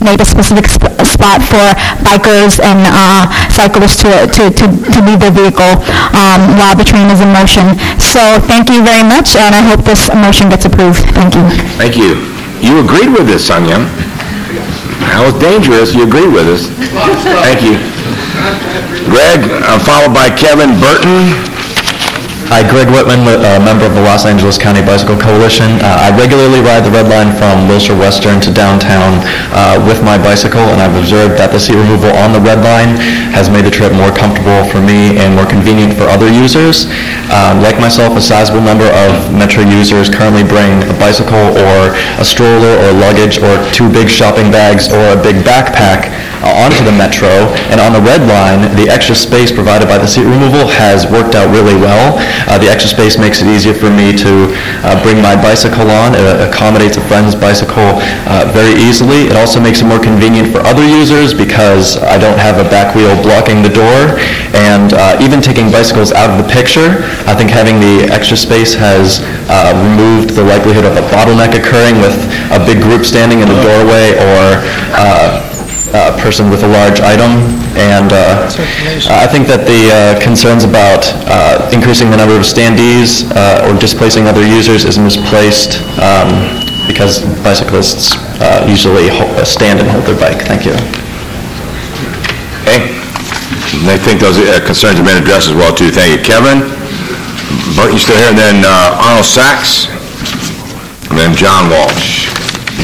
made a specific spot for bikers and cyclists to leave their vehicle while the train is in motion. So thank you very much, and I hope this motion gets approved. Thank you. Thank you. You agreed with this, Sonia. That was dangerous. You agreed with us. Thank you. Greg, followed by Kevin Burton. Hi, Greg Whitman, a member of the Los Angeles County Bicycle Coalition. I regularly ride the Red Line from Wilshire Western to downtown with my bicycle, and I've observed that the seat removal on the Red Line has made the trip more comfortable for me and more convenient for other users. Like myself, a sizable number of Metro users currently bring a bicycle or a stroller or luggage or 2 big shopping bags or a big backpack onto the Metro, and on the Red Line, the extra space provided by the seat removal has worked out really well. The extra space makes it easier for me to bring my bicycle on. It accommodates a friend's bicycle very easily. It also makes it more convenient for other users because I don't have a back wheel blocking the door. And even taking bicycles out of the picture, I think having the extra space has removed the likelihood of a bottleneck occurring with a big group standing in the doorway or a person with a large item, and I think that the concerns about increasing the number of standees or displacing other users is misplaced because bicyclists usually stand and hold their bike. Thank you. Okay. I think those concerns have been addressed as well, too. Thank you. Kevin Burton, you still here? And then Arnold Sachs, and then John Walsh.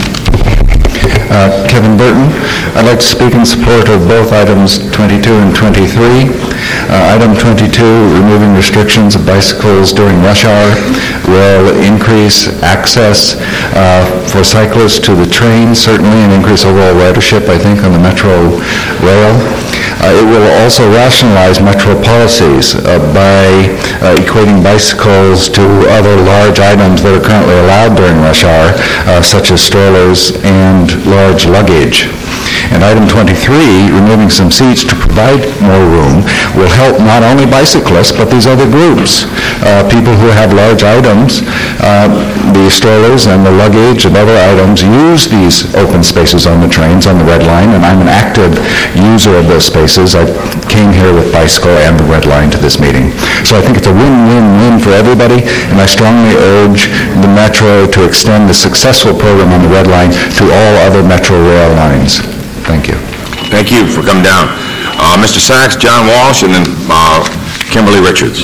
Kevin Burton. I'd like to speak in support of both items 22 and 23. Item 22, removing restrictions of bicycles during rush hour, will increase access for cyclists to the train, certainly, and increase overall ridership, I think, on the Metro rail. It will also rationalize Metro policies by equating bicycles to other large items that are currently allowed during rush hour, such as strollers and large luggage. And item 23, removing some seats to provide more room, will help not only bicyclists, but these other groups. People who have large items, the strollers and the luggage and other items, use these open spaces on the trains, on the Red Line, and I'm an active user of those spaces. I came here with bicycle and the Red Line to this meeting. So I think it's a win-win-win for everybody, and I strongly urge the Metro to extend the successful program on the Red Line to all other Metro rail lines. Thank you. Thank you for coming down. Mr. Sachs, John Walsh, and then Kimberly Richards.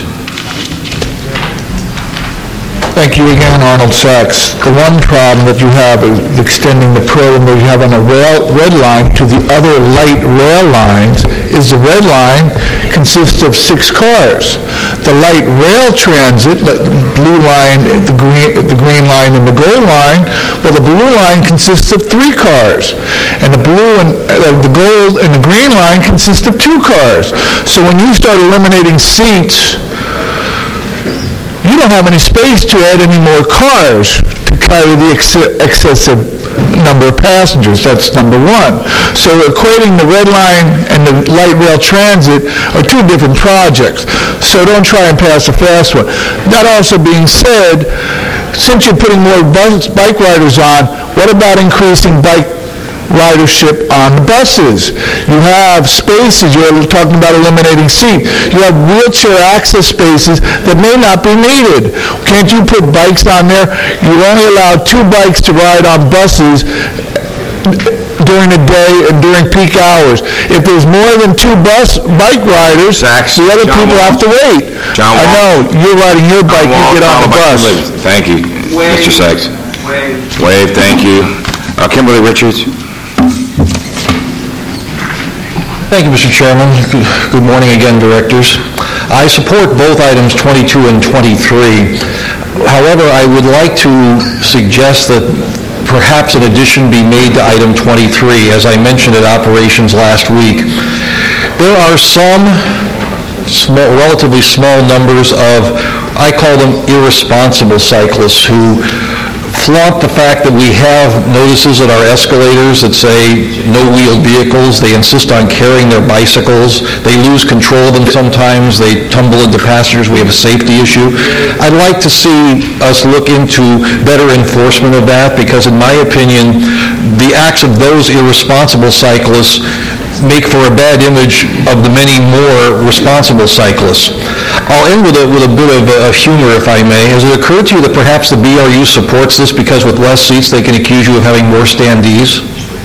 Thank you again, Arnold Sachs. The one problem that you have is extending the program that you have on the Red Line to the other light rail lines is the Red Line consists of 6 cars. The light rail transit, the blue line, the green line, and the gold line, well, the blue line consists of 3 cars. And the blue and the gold and the green line consist of 2 cars. So when you start eliminating seats, you don't have any space to add any more cars to carry the excessive number of passengers. That's number one. So equating the Red Line and the light rail transit are 2 different projects. So don't try and pass a fast one. That also being said, since you're putting more bike riders on, what about increasing bike ridership on the buses? You have spaces. You're talking about eliminating seats. You have wheelchair access spaces that may not be needed. Can't you put bikes on there? You only allow 2 bikes to ride on buses during the day and during peak hours. If there's more than 2 bike riders, Sachs, the other John people Walsh. have to wait. John I know. You're riding your bike, you get on the bus. Thank you, Mr. Sachs. Wave, thank you. Kimberly Richards. Thank you, Mr. Chairman. Good morning again, directors. I support both items 22 and 23. However, I would like to suggest that perhaps an addition be made to item 23. As I mentioned at operations last week, there are some relatively small numbers of, I call them irresponsible cyclists who flaunt the fact that we have notices at our escalators that say no wheeled vehicles. They insist on carrying their bicycles. They lose control of them sometimes. They tumble into passengers. We have a safety issue. I'd like to see us look into better enforcement of that, because in my opinion, the acts of those irresponsible cyclists make for a bad image of the many more responsible cyclists. I'll end with a bit of humor, if I may. Has it occurred to you that perhaps the BRU supports this because with less seats they can accuse you of having more standees?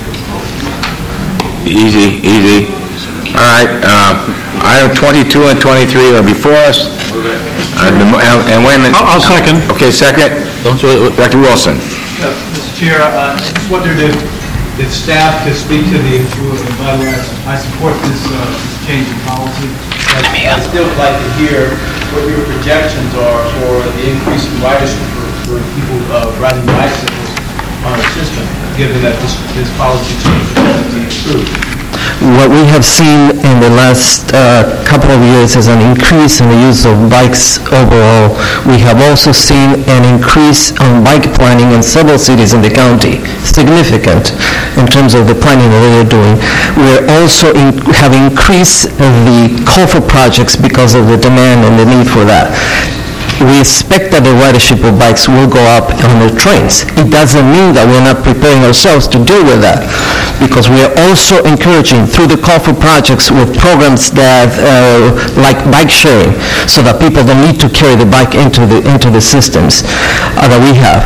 Easy. All right, item 22 and 23 are before us. And wait a minute. I'll second. Okay, second. Dr. Wilson. Mr. Chair, I just wondered if staff could speak to the issue of, and by the way, I support this change in policy. I still would like to hear what your projections are for the increase in ridership for people riding bicycles on our system, given that this policy change is to be approved. What we have seen in the last couple of years is an increase in the use of bikes overall. We have also seen an increase on bike planning in several cities in the county, significant in terms of the planning that they are doing. We also have increased the call for projects because of the demand and the need for that. We expect that the ridership of bikes will go up on the trains. It doesn't mean that we're not preparing ourselves to deal with that, because we are also encouraging through the call for projects with programs that like bike sharing, so that people don't need to carry the bike into the systems that we have.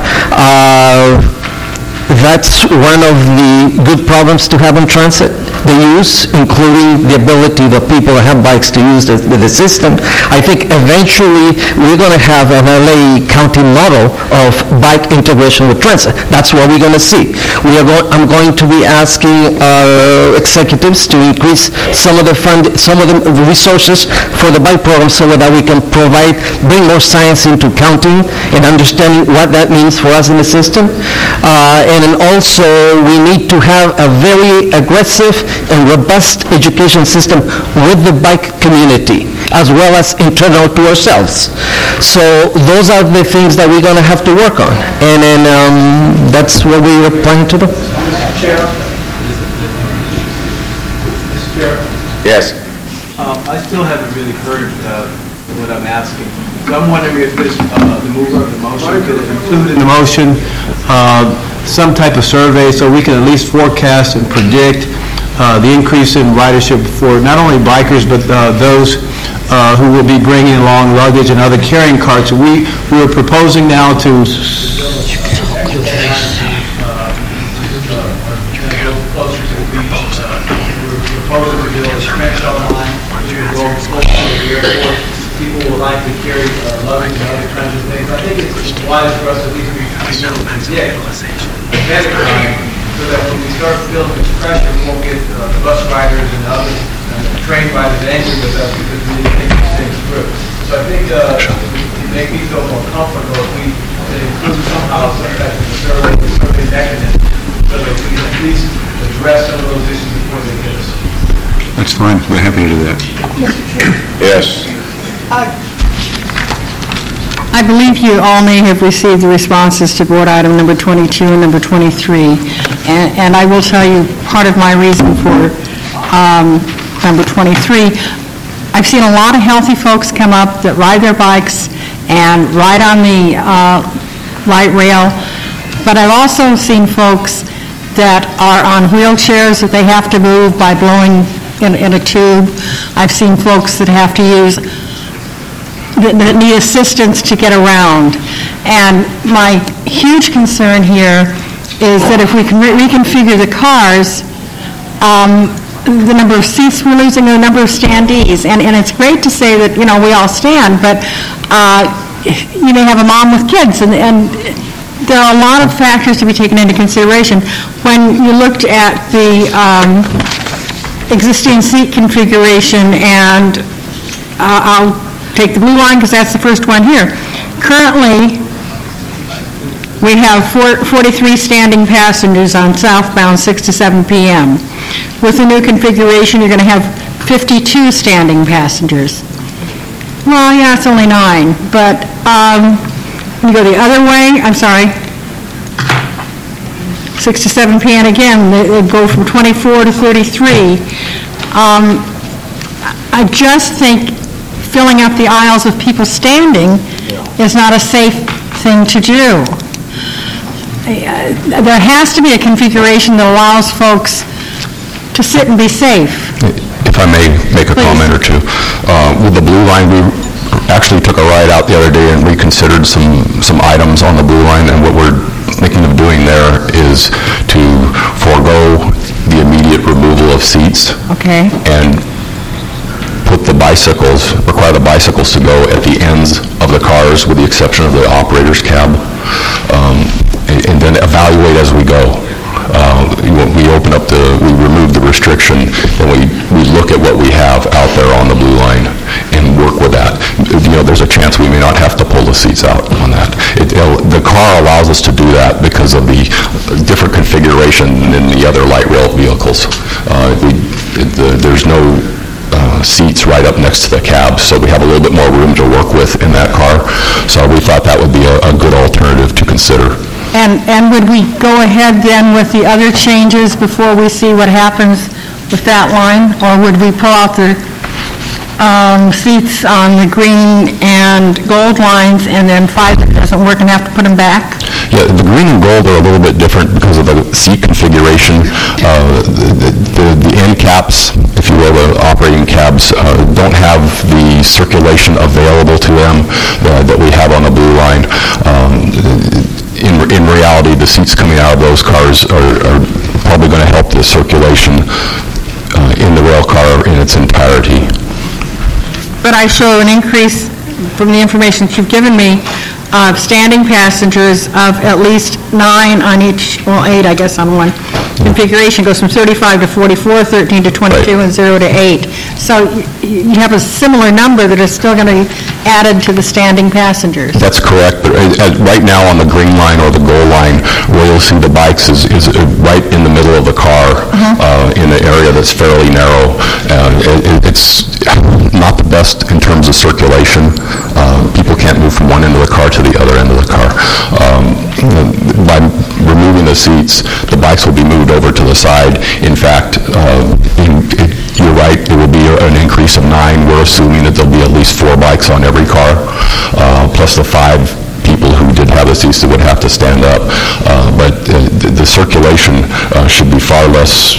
That's one of the good problems to have in transit, the use, including the ability that people that have bikes to use the system. I think eventually we're going to have an LA County model of bike integration with transit. That's what we're going to see. I'm going to be asking our executives to increase some of the resources for the bike program, so that we can bring more science into counting and understanding what that means for us in the system. And then also, we need to have a very aggressive and robust education system with the bike community, as well as internal to ourselves. So those are the things that we're going to have to work on. And then that's what we were planning to do. Mr. Chair? Yes. I still haven't really heard what I'm asking. So I'm wondering if this, the mover of the motion could include in the motion some type of survey, so we can at least forecast and predict the increase in ridership for not only bikers, but those who will be bringing along luggage and other carrying carts. We are proposing now to people will likely carry luggage and other kinds of things. I think it's wise for us at least to predict ahead of time, so that when we start feeling this pressure, we won't get the bus riders and others, train riders angry with us because we didn't think these things through. So I think it make me feel more comfortable if we include somehow some type of survey mechanism, so that we can at least address some of those issues before they hit us. That's fine. We're happy to do that. Yes. I believe you all may have received the responses to board item number 22 and number 23. And I will tell you part of my reason for number 23. I've seen a lot of healthy folks come up that ride their bikes and ride on the light rail. But I've also seen folks that are on wheelchairs that they have to move by blowing in a tube. I've seen folks that have to use that need assistance to get around. And my huge concern here is that if we can reconfigure the cars, the number of seats we're losing, the number of standees. And it's great to say that, we all stand, but you may have a mom with kids, and there are a lot of factors to be taken into consideration. When you looked at the existing seat configuration, and I'll take the blue line because that's the first one here. Currently, we have 43 standing passengers on southbound 6 to 7 p.m. With the new configuration, you're going to have 52 standing passengers. Well, yeah, it's only 9, but when you go the other way, I'm sorry. 6 to 7 p.m. again, they go from 24 to 33. I just think filling up the aisles with people standing is not a safe thing to do. There has to be a configuration that allows folks to sit and be safe. If I may make a comment or two. With the Blue Line, we actually took a ride out the other day and reconsidered some items on the Blue Line, and what we're thinking of doing there is to forego the immediate removal of seats. Okay. And require the bicycles to go at the ends of the cars with the exception of the operator's cab, and then evaluate as we go. We remove the restriction, and we look at what we have out there on the Blue Line and work with that. There's a chance we may not have to pull the seats out on that. The car allows us to do that because of the different configuration than the other light rail vehicles. There's no seats right up next to the cab, so we have a little bit more room to work with in that car. So we thought that would be a good alternative to consider. And would we go ahead then with the other changes before we see what happens with that line? Or would we pull out the seats on the green and gold lines and then 5 that doesn't work and have to put them back? Yeah, the green and gold are a little bit different because of the seat configuration. The end caps, if you will, the operating cabs, don't have the circulation available to them that we have on the Blue Line. In reality, the seats coming out of those cars are probably going to help the circulation in the rail car in its entirety. But I show an increase from the information that you've given me of standing passengers of at least 9 on each, well, 8, I guess, on one configuration. Goes from 35 to 44, 13 to 22, right, and 0 to 8. So you have a similar number that is still going to be added to the standing passengers. That's correct. But right now on the green line or the gold line, where you'll see the bikes is right in the middle of the car, in an area that's fairly narrow. It's not the best in terms of circulation. People can't move from one end of the car to the other end of the car. By removing the seats, the bikes will be moved over to the side. In fact, you're right, it will be an increase of 9. We're assuming that there'll be at least 4 bikes on every car, plus the 5 people who did have the seats that would have to stand up. But the circulation should be far less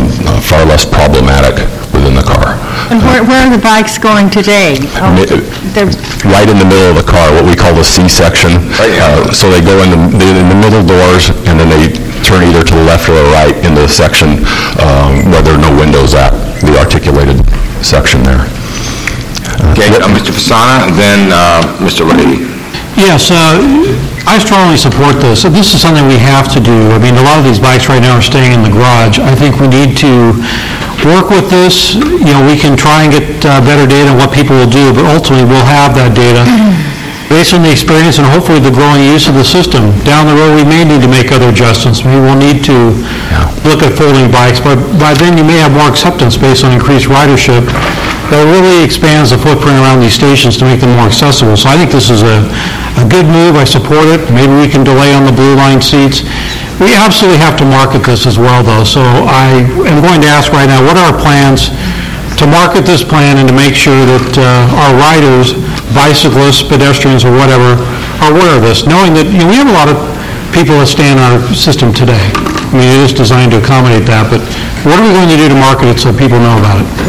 problematic within the car. And where are the bikes going today? Right in the middle of the car, what we call the C section. So they go in the middle doors, and then they turn either to the left or the right into the section where there are no windows at, the articulated section there. Okay, Mr. Fasana, then Mr. Leahy. Yes, I strongly support this. So this is something we have to do. I mean, a lot of these bikes right now are staying in the garage. I think we need to work with this. We can try and get better data on what people will do, but ultimately we'll have that data based on the experience and hopefully the growing use of the system. Down the road, we may need to make other adjustments. Maybe we'll need to look at folding bikes, but by then you may have more acceptance based on increased ridership. That really expands the footprint around these stations to make them more accessible. So I think this is a good move. I support it. Maybe we can delay on the Blue Line seats. We absolutely have to market this as well, though. So I am going to ask right now, what are our plans to market this plan and to make sure that our riders, bicyclists, pedestrians, or whatever, are aware of this, knowing that we have a lot of people that stay in our system today. I mean, it is designed to accommodate that, but what are we going to do to market it so people know about it?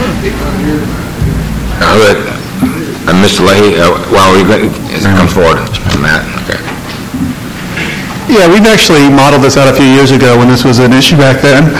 Mr. Leahy, come forward, Matt. Okay. Yeah, we've actually modeled this out a few years ago when this was an issue back then,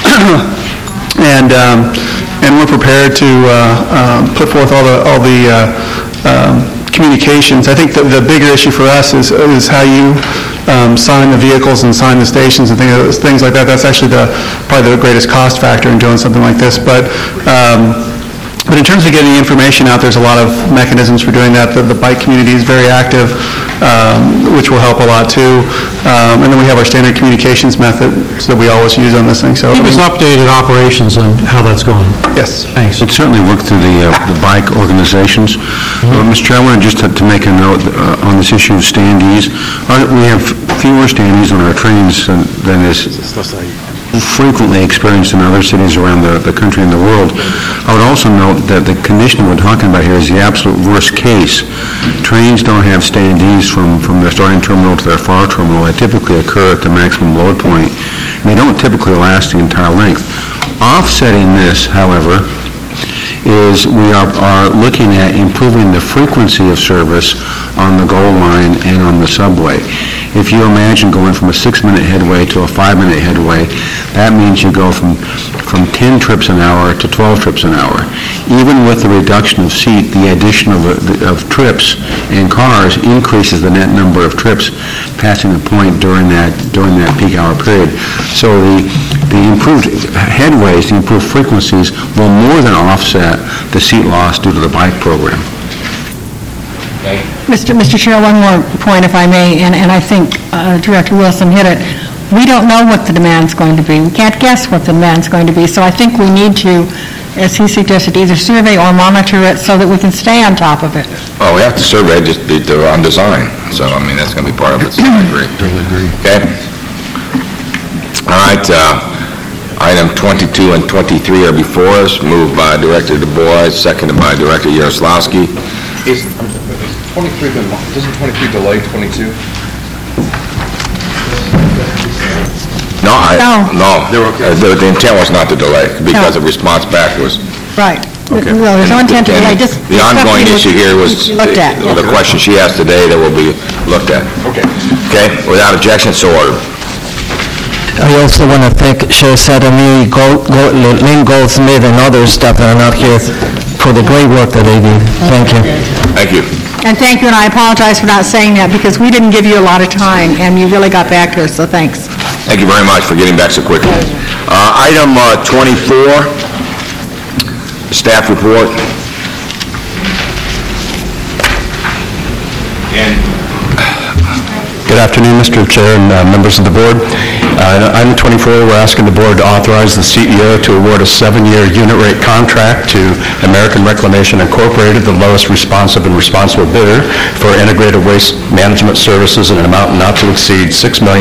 and we're prepared to put forth all the communications. I think the bigger issue for us is how you sign the vehicles and sign the stations and things like that. That's actually probably the greatest cost factor in doing something like this. But But in terms of getting information out, there's a lot of mechanisms for doing that. The bike community is very active, which will help a lot too. And then we have our standard communications methods that we always use on this thing. So Keep us updated operations on how that's going. Yes. Thanks. It certainly worked through the bike organizations. Mr. Chair, I wanted just to make a note on this issue of standees. We have fewer standees on our trains than is frequently experienced in other cities around the country and the world. I would also note that the condition we're talking about here is the absolute worst case. Trains don't have standees from their starting terminal to their far terminal. They typically occur at the maximum load point, and they don't typically last the entire length. Offsetting this, however, is we are looking at improving the frequency of service on the GOL line and on the subway. If you imagine going from a 6-minute headway to a 5-minute headway, that means you go from 10 trips an hour to 12 trips an hour. Even with the reduction of seat, the addition of trips and cars increases the net number of trips passing the point during that peak hour period. So the improved headways, the improved frequencies will more than offset the seat loss due to the bike program. Mr. Chair, one more point, if I may, and I think Director Wilson hit it. We don't know what the demand's going to be. We can't guess what the demand's going to be. So I think we need to, as he suggested, either survey or monitor it so that we can stay on top of it. Well, we have to survey just on design. So, I mean, that's going to be part of it. So I agree. Okay. All right. Item 22 and 23 are before us. Moved by Director Du Bois, seconded by Director Yaroslawski. Is 23 doesn't 23 delay 22? No. The intent was not to delay because the response back was... Right. Okay. Well, there's no intent to delay. Just the ongoing issue here was the question she asked today that will be looked at. Okay. Okay. Without objection, so ordered. I also want to thank Chair Sadami, Lynn Goldsmith, and other staff that are not here for the great work that they do. Thank you. Thank you. And thank you, and I apologize for not saying that because we didn't give you a lot of time, and you really got back to us, so thanks. Thank you very much for getting back so quickly. Item 24, staff report. Good afternoon, Mr. Chair and members of the board. Item 24, we're asking the board to authorize the CEO to award a 7-year unit rate contract to American Reclamation Incorporated, the lowest responsive and responsible bidder, for integrated waste management services in an amount not to exceed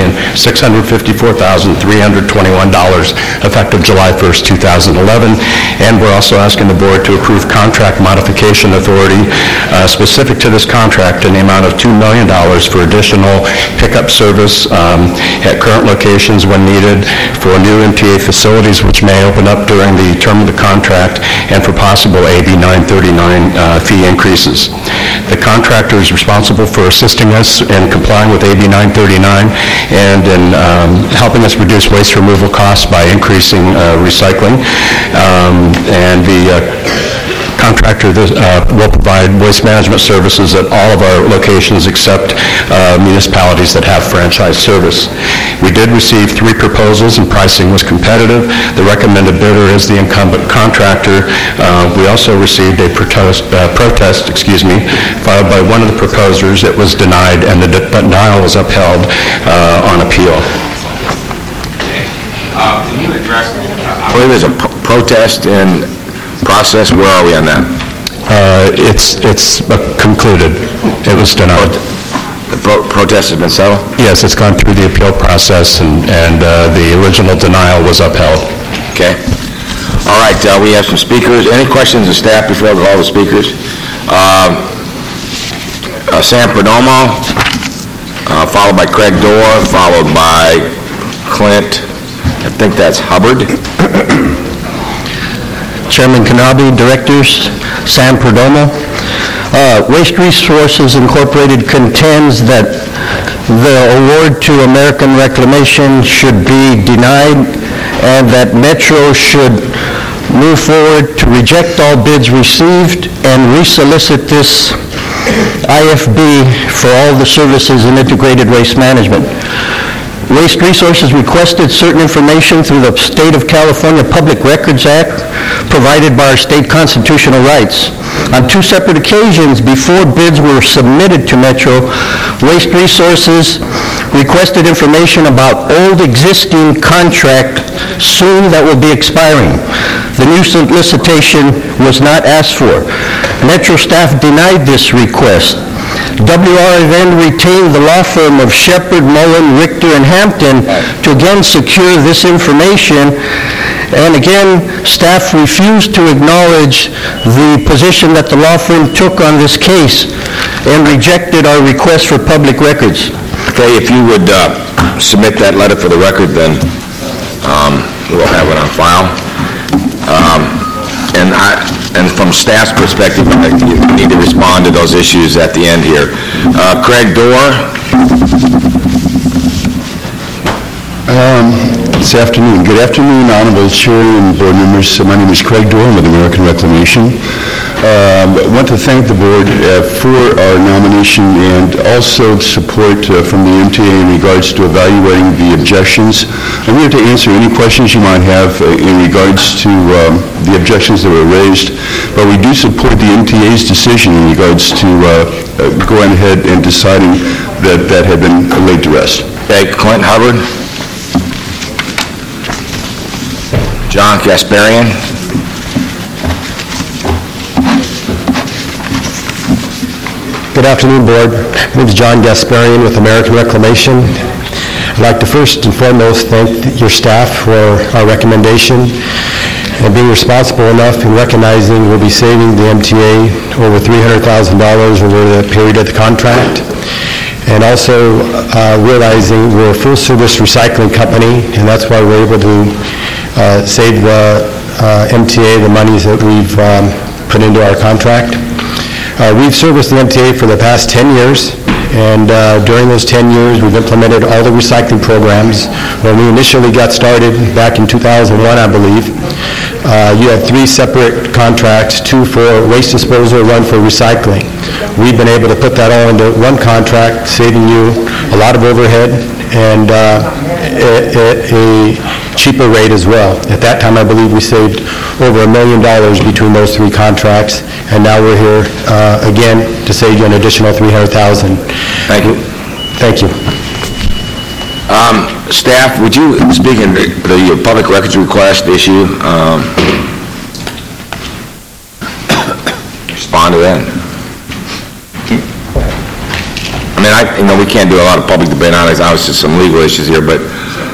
$6,654,321 effective July 1st, 2011. And we're also asking the board to approve contract modification authority specific to this contract in the amount of $2 million for additional pickup service at current locations when needed, for new MTA facilities which may open up during the term of the contract, and for possible AB 939 fee increases. The contractor is responsible for assisting us in complying with AB 939 and in helping us reduce waste removal costs by increasing recycling. And the contractor will provide waste management services at all of our locations except municipalities that have franchise service. We did receive 3 proposals and pricing was competitive. The recommended bidder is the incumbent contractor. We also received a protest filed by one of the proposers. It was denied and the denial was upheld on appeal. Can you address, I believe there's a protest in process. Where are we on that? It's concluded. It was denied. The protest has been settled? Yes, it's gone through the appeal process, and the original denial was upheld. Okay. All right, we have some speakers. Any questions of staff before we call the speakers? Sam Perdomo, followed by Craig Dorr, followed by Clint. I think that's Hubbard. Chairman Kanabe, directors, Sam Perdomo. Waste Resources Incorporated contends that the award to American Reclamation should be denied and that Metro should move forward to reject all bids received and resolicit this IFB for all the services in integrated waste management. Waste Resources requested certain information through the State of California Public Records Act provided by our state constitutional rights. On two separate occasions, before bids were submitted to Metro, Waste Resources requested information about old existing contract soon that will be expiring. The new solicitation was not asked for. Metro staff denied this request. WR then retained the law firm of Shepard, Mullen, Richter, and Hampton to again secure this information. And again, staff refused to acknowledge the position that the law firm took on this case and rejected our request for public records. Okay, if you would submit that letter for the record, then we'll have it on file. And from staff's perspective, you need to respond to those issues at the end here. Craig Dorr. This afternoon. Good afternoon, Honorable Chair and board members. My name is Craig Dorr with American Reclamation. I want to thank the board for our nomination and also support from the MTA in regards to evaluating the objections. I'm here to answer any questions you might have in regards to the objections that were raised, but we do support the MTA's decision in regards to going ahead and deciding that that had been laid to rest. Okay, Clint Hubbard. John Gasparian. Good afternoon, Board. My name is John Gasparian with American Reclamation. I'd like to first and foremost thank your staff for our recommendation and being responsible enough in recognizing we'll be saving the MTA over $300,000 over the period of the contract. And also realizing we're a full-service recycling company, and that's why we're able to save the MTA the monies that we've put into our contract. We've serviced the MTA for the past 10 years, and during those 10 years we've implemented all the recycling programs. When we initially got started back in 2001, I believe, you had 3 separate contracts, 2 for waste disposal, 1 for recycling. We've been able to put that all into one contract, saving you a lot of overhead and a cheaper rate as well. At that time, I believe we saved over $1 million between those 3 contracts, and now we're here again to save you an additional $300,000. Thank you. Thank you. Staff, would you, speaking of the public records request issue, respond to that? I mean, we can't do a lot of public debate on it. Obviously, some legal issues here, but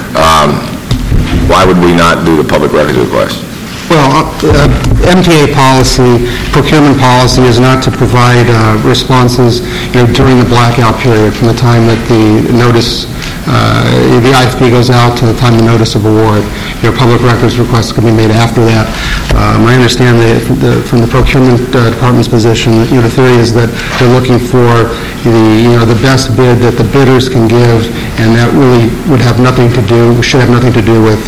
why would we not do the public records request? Well, MTA policy, procurement policy is not to provide responses during the blackout period from the time that the notice, the IFP goes out to the time the notice of award. Public records requests can be made after that. I understand from the procurement department's position, the theory is that they're looking for the best bid that the bidders can give, and that really would have nothing to do, should have nothing to do with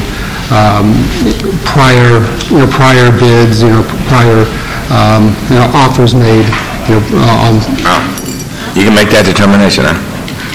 prior bids, prior offers made. You can make that determination, huh?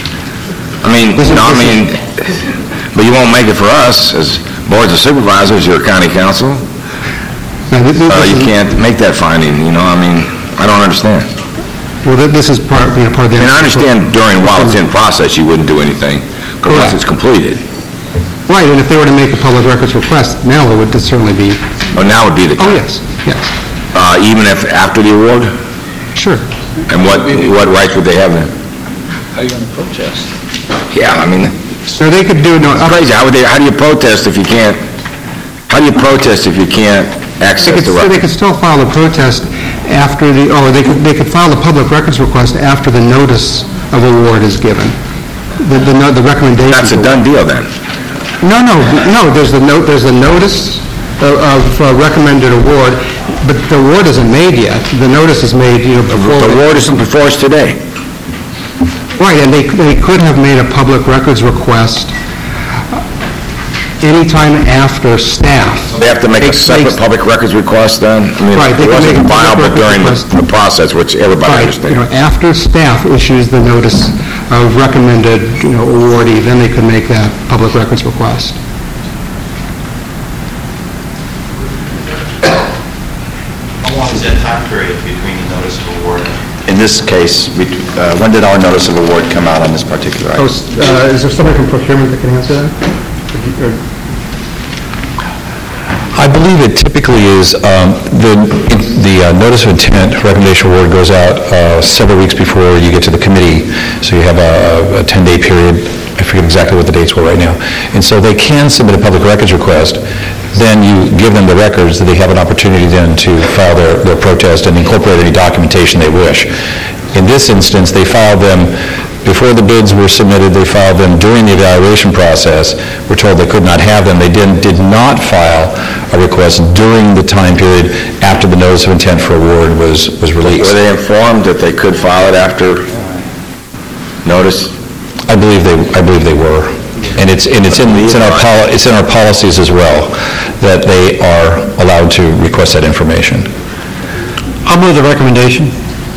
But you won't make it for us as boards of supervisors, your county council. You can't make that finding. I don't understand. Well, this is part of the... I understand while it's in process, you wouldn't do anything, but once it's completed. Right, and if they were to make a public records request, now it would certainly be... Oh, now would be the time? Oh, yes. Even if after the award? Sure. And what rights would they have then? How are you going to protest? Yeah, So they could do... crazy. How do you protest if you can't... How do you protest if you can't access the record? They could still file a protest after the... Or they could file a public records request after the notice of award is given. The recommendation... That's a done deal then? No. There's a notice of recommended award, but the award isn't made yet. The notice is made before... The award isn't before us today. Right, and they could have made a public records request anytime after staff. So they have to make a separate public records request then? Right. It wasn't filed, but during the process, which everybody understands. After staff issues the notice of recommended awardee, then they could make that public records request. is that time period between the notice of award? In this case, when did our notice of award come out on this particular item? Is there somebody from procurement that can answer that? I believe it typically is, the notice of intent recommendation award goes out several weeks before you get to the committee, so you have a 10-day period. I forget exactly what the dates were right now. And so they can submit a public records request. Then you give them the records, that they have an opportunity then to file their protest and incorporate any documentation they wish. In this instance, they filed them before the bids were submitted. They filed them during the evaluation process. We're told they could not have them. They did not file a request during the time period after the notice of intent for award was released. Were they informed that they could file it after notice? I believe they were, and it's in our policies as well that they are allowed to request that information. I'll move the recommendation.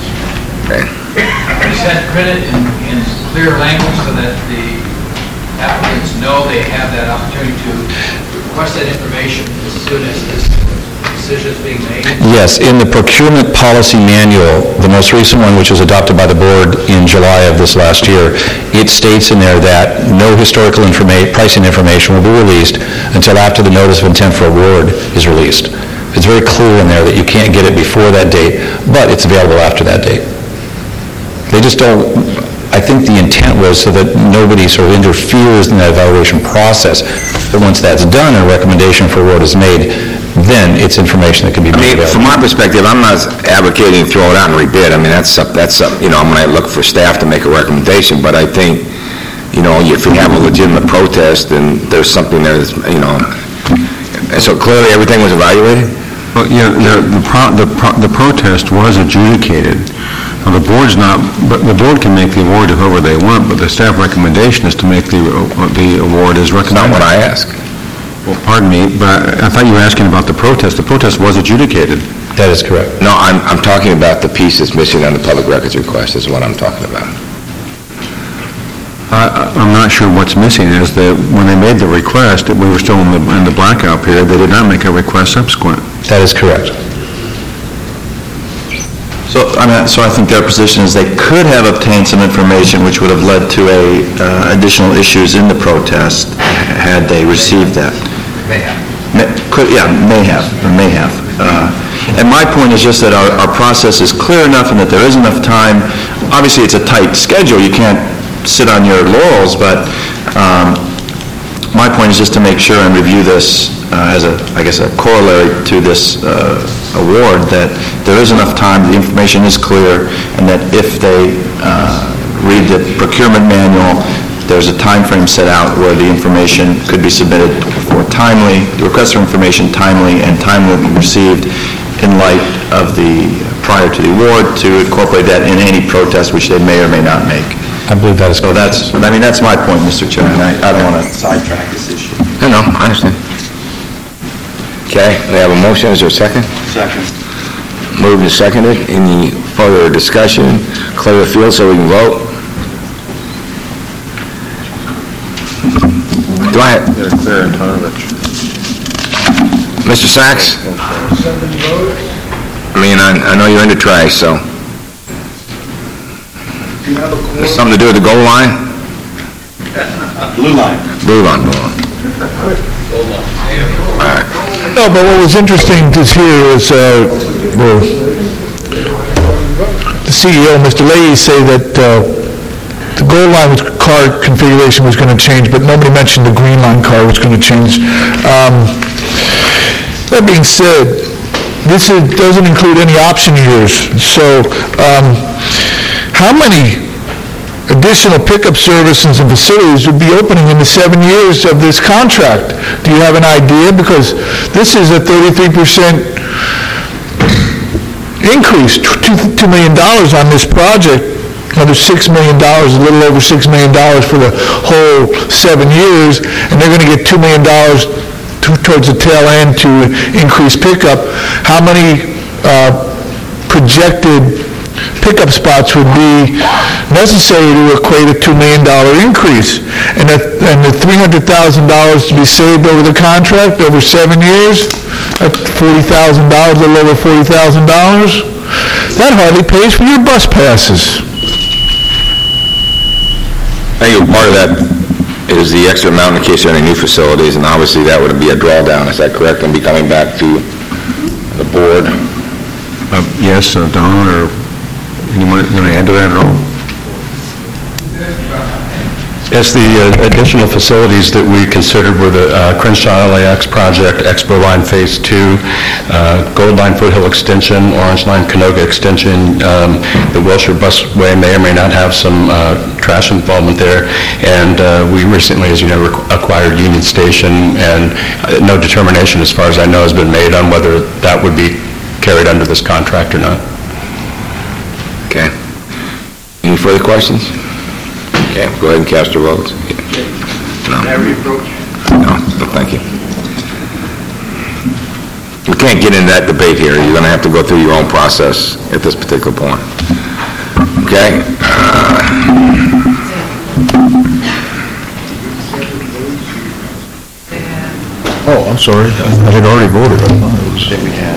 Is that printed in clear language so that the applicants know they have that opportunity to request that information as soon as this decision is being made? Yes, in the procurement policy manual, the most recent one, which was adopted by the board in July of this last year, it states in there that no historical pricing information will be released until after the notice of intent for award is released. It's very clear in there that you can't get it before that date, but it's available after that date. They just don't, I think the intent was so that nobody sort of interferes in that evaluation process. But once that's done and a recommendation for award is made, then it's information that can be made available. From my perspective, I'm not advocating throw it out and rebid. I mean, that's I'm going to look for staff to make a recommendation, but I think, if you have a legitimate protest, then there's something there that's, and so clearly everything was evaluated? Well, yeah, the protest was adjudicated. Now, the board can make the award to whoever they want, but the staff recommendation is to make the award as recommended. That's not what I asked. Well, pardon me, but I thought you were asking about the protest. The protest was adjudicated. That is correct. No, I'm talking about the piece that's missing on the public records request is what I'm talking about. I'm not sure what's missing is that when they made the request, we were still in the blackout period. They did not make a request subsequent. That is correct. So I think their position is they could have obtained some information which would have led to additional issues in the protest had they received that. May have. May have. And my point is just that our process is clear enough and that there is enough time. Obviously, it's a tight schedule. You can't sit on your laurels, but my point is just to make sure and review this as a corollary to this award, that there is enough time, the information is clear, and that if they read the procurement manual, there's a time frame set out where the information could be submitted for timely, the request for information timely, and time will be received in light of the prior to the award to incorporate that in any protest which they may or may not make. I believe that is correct. So that's my point, Mr. Chairman. I don't want to sidetrack this issue. No, I understand. Okay, we have a motion. Is there a second? Second. Moved and seconded. Any further discussion? Clear the field so we can vote. Do I have... Clear and Tonovich. Mr. Sachs? I know you're into trash, so... There's something to do with the goal line? Blue line. Blue line. All right. No, but what was interesting to hear is the CEO, Mr. Leahy, say that the gold line car configuration was going to change, but nobody mentioned the green line car was going to change. That being said, this doesn't include any option years. So how many additional pickup services and facilities would be opening in the 7 years of this contract? Do you have an idea? Because this is a 33% increase, $2 million on this project, another $6 million, a little over $6 million for the whole 7 years, and they're going to get $2 million towards the tail end to increase pickup. How many projected pickup spots would be necessary to equate a $2 million increase. And the $300,000 to be saved over the contract over 7 years, that's $40,000, a little over $40,000. That hardly pays for your bus passes. I think part of that is the extra amount in case there are any new facilities, and obviously that would be a drawdown, is that correct, and be coming back to the board? Yes, Don, or anyone going to add to that at all? Yes, the additional facilities that we considered were the Crenshaw LAX project, Expo Line Phase 2, Gold Line Foothill Extension, Orange Line Canoga Extension. The Wilshire Busway may or may not have some trash involvement there. And we recently, as you know, acquired Union Station, and no determination, as far as I know, has been made on whether that would be carried under this contract or not. Okay. Any further questions? Okay, go ahead and cast your votes. No. Can I reapproach? No, thank you. We can't get into that debate here. You're going to have to go through your own process at this particular point. Okay? Oh, I'm sorry. I had already voted. I thought it was... we had.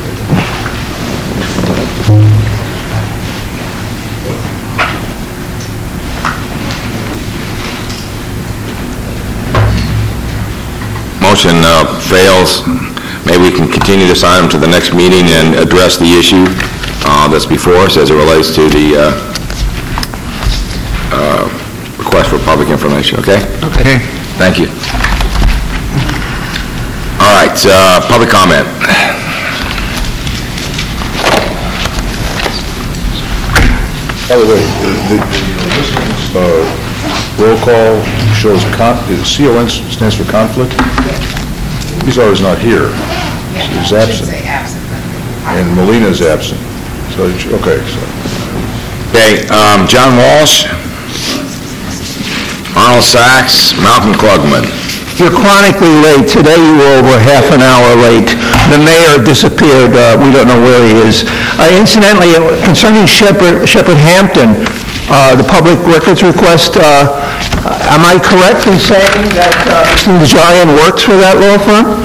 Motion fails. Maybe we can continue this item to the next meeting and address the issue that's before us as it relates to the request for public information, okay? Okay. Thank you. All right, public comment. By the way, the roll call shows CON stands for conflict. He's always not here. He's absent. And Molina is absent. So, okay. Okay, John Walsh, Arnold Sachs, Malcolm Klugman. You're chronically late. Today you were over half an hour late. The mayor disappeared. We don't know where he is. Incidentally, concerning Shepherd Hampton, the public records request, am I correct in saying that Mr. Najarian works for that law firm?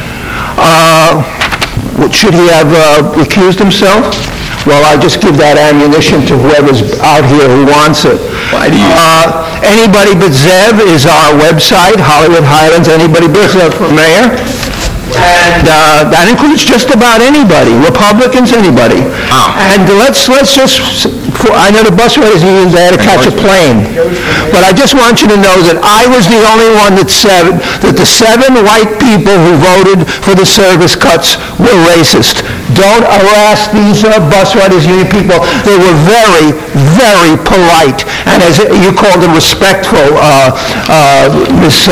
Should he have recused himself? Well, I'll just give that ammunition to whoever's out here who wants it. Why do you... Anybody But Zev is our website, Hollywood Highlands, Anybody But Zev for mayor. And that includes just about anybody, Republicans, anybody. Oh. And let's just, I know the bus riders unions, they had to catch a plane. But I just want you to know that I was the only one that said that the 7 white people who voted for the service cuts were racist. Don't harass these bus riders union people. They were very, very polite. And as you called them respectful, Miss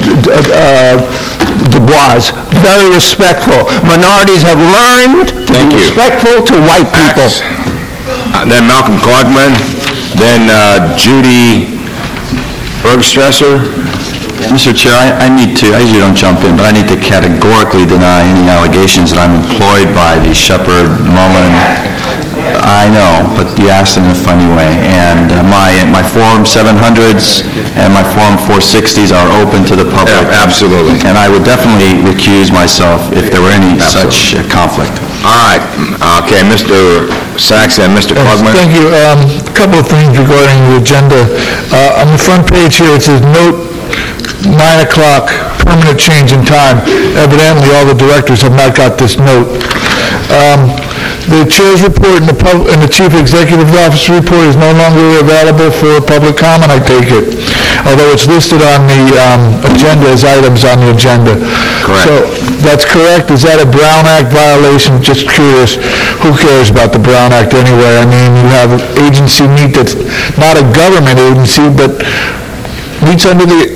Dubois, very respectful. Minorities have learned to be respectful to white people. Then Malcolm Klugman, then Judy Bergstresser. Mr. Chair, I need to, I usually don't jump in, but I need to categorically deny any allegations that I'm employed by the Shepherd Mullen. I know, but you asked in a funny way. And my Form 700s and my Form 460s are open to the public. Yeah, absolutely. And I would definitely recuse myself if there were any such conflict. All right. Okay, Mr. Sachs and Mr. Klugman. Thank you. A couple of things regarding the agenda. On the front page here, it says, note 9 o'clock, permanent change in time. Evidently, all the directors have not got this note. The chair's report and the chief executive officer report is no longer available for public comment, I take it, although it's listed on the agenda as items on the agenda. Correct. So that's correct. Is that a Brown Act violation? Just curious. Who cares about the Brown Act anyway? I mean, you have an agency meet that's not a government agency, but meets under the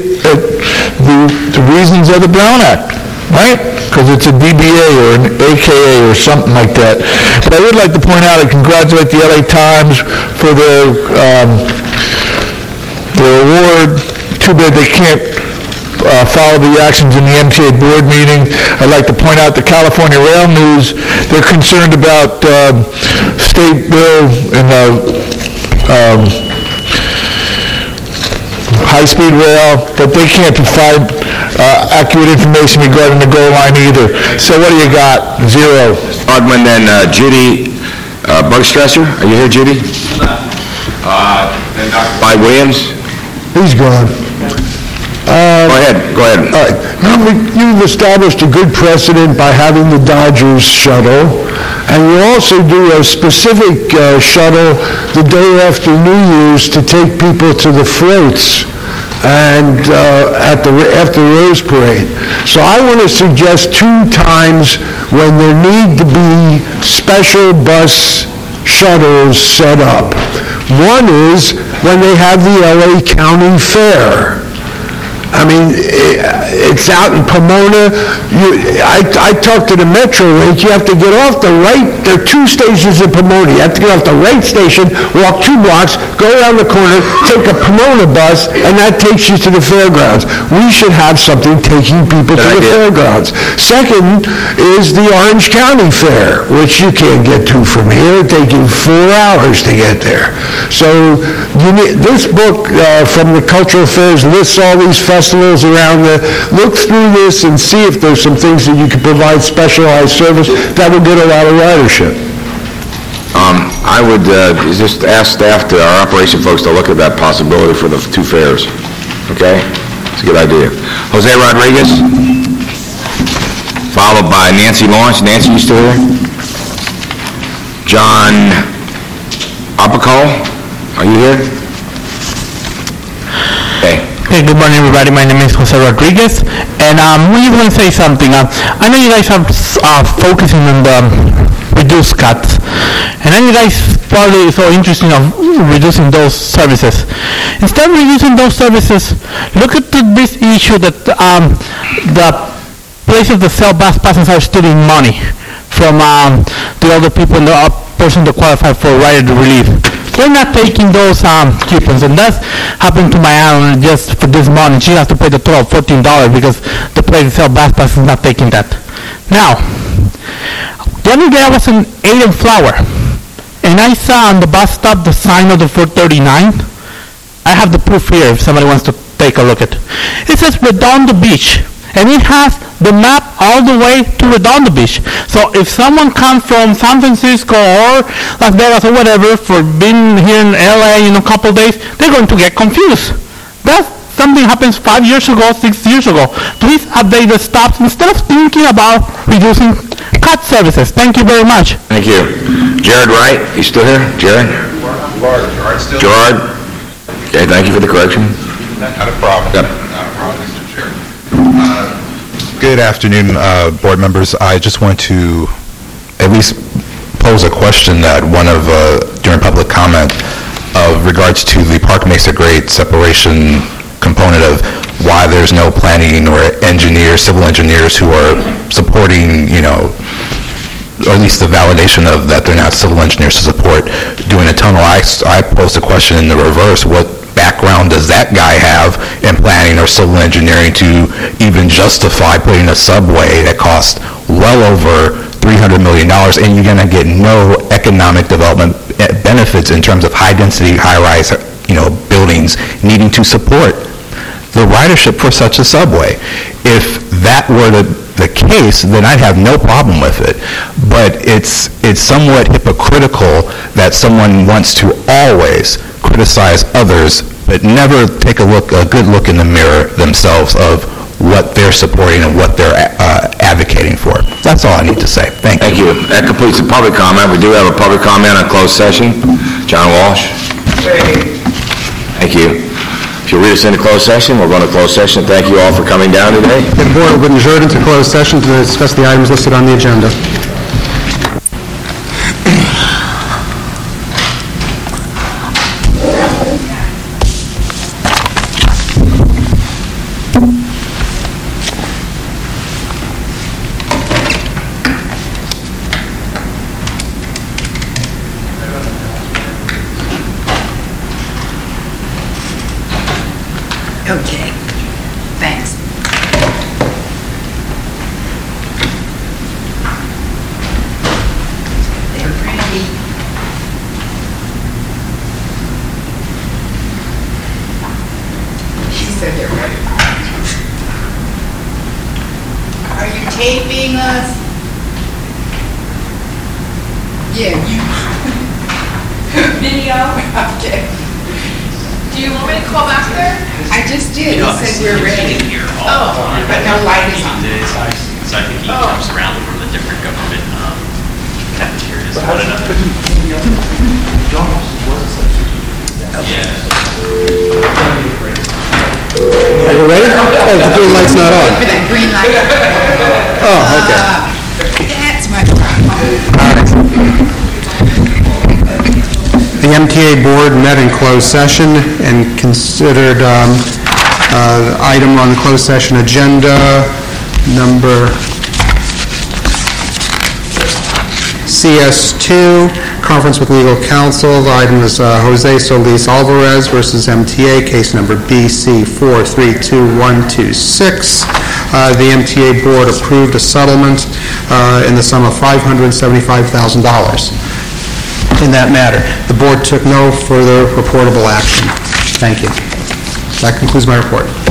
reasons of the Brown Act, right? Because it's a DBA or an AKA or something like that. But I would like to point out and congratulate the LA Times for their award. Too bad they can't follow the actions in the MTA board meeting. I'd like to point out the California Rail News, they're concerned about state bill and high-speed rail, but they can't provide accurate information regarding the goal line either. So what do you got? Zero. Augman, then Judy Bergstresser. Are you here, Judy? Then Dr. Clyde Williams. He's gone. Go ahead. All right. You've established a good precedent by having the Dodgers shuttle, and you also do a specific shuttle the day after New Year's to take people to the floats and after the Rose Parade. So I want to suggest 2 times when there need to be special bus shuttles set up. One is when they have the LA County Fair. I mean, it's out in Pomona. I talked to the Metro Link. You have to get off the right. There are 2 stations in Pomona. You have to get off the right station, walk 2 blocks, go around the corner, take a Pomona bus, and that takes you to the fairgrounds. We should have something taking people to the fairgrounds. Second is the Orange County Fair, which you can't get to from here. It'll take you 4 hours to get there. So this book from the Cultural Affairs lists all these festivals around there. Look through this and see if there's some things that you can provide specialized service that will get a lot of ridership. I would just ask staff, our operation folks, to look at that possibility for the 2 fairs. Okay? It's a good idea. Jose Rodriguez, followed by Nancy Lawrence. Nancy, you still here? John Apical, are you here? Okay. Hey, good morning, everybody. My name is Jose Rodriguez, and we want to say something. I know you guys are focusing on the reduced cuts, and then you guys probably so interested in reducing those services. Instead of reducing those services, look at this issue that the places that sell bus passes are stealing money from the other people and the person that qualify for rider relief. They're not taking those coupons, and that's happened to my aunt just for this morning. She has to pay the total of $14 because the place that sells bus passes is not taking that. Now, the other day I was in Aiden Flower, and I saw on the bus stop the sign of the 439. I have the proof here if somebody wants to take a look at it. It says Redondo Beach, and it has the map all the way to Redondo Beach. So if someone comes from San Francisco or Las Vegas or whatever for being here in LA in a couple days, they're going to get confused. That's something happens 5 years ago, 6 years ago. Please update the stops instead of thinking about reducing cut services. Thank you very much. Thank you. Jared Wright, you still here? Jared? Gerard still. Gerard? Okay, thank you for the correction. Not a problem. Yep. Not a problem, Mr. Chair. Good afternoon, board members. I just want to at least pose a question that during public comment of regards to the Park Mesa grade separation component of why there's no planning or civil engineers who are supporting, or at least the validation of that they're not civil engineers to support doing a tunnel. I posed a question in the reverse. What background does that guy have in planning or civil engineering to even justify putting a subway that costs well over $300 million, and you're going to get no economic development benefits in terms of high-density, high-rise, buildings needing to support the ridership for such a subway? If that were the case, then I'd have no problem with it. But it's somewhat hypocritical that someone wants to always criticize others, but never take a good look in the mirror themselves of what they're supporting and what they're advocating for. That's all I need to say. Thank you. Thank you. That completes the public comment. We do have a public comment on closed session. John Walsh. Thank you. If you'll read us into closed session, we'll go into closed session. Thank you all for coming down today. The board will be adjourned into closed session to discuss the items listed on the agenda. Okay, thanks. taping us? Yeah, you. Video? Okay. Do you want me to call back there? I just did. It said we're ready. Oh, but no light is on. So I think he jumps around from the different government cafeterias. Are you ready? Oh, the green light's not on. For that green light. Oh, okay. That's my problem. The MTA Board met in closed session and considered item on the closed session agenda, number CS2, conference with legal counsel. The item is Jose Solis Alvarez versus MTA, case number BC432126. The MTA Board approved a settlement in the sum of $575,000. In that matter, the board took no further reportable action. Thank you. That concludes my report.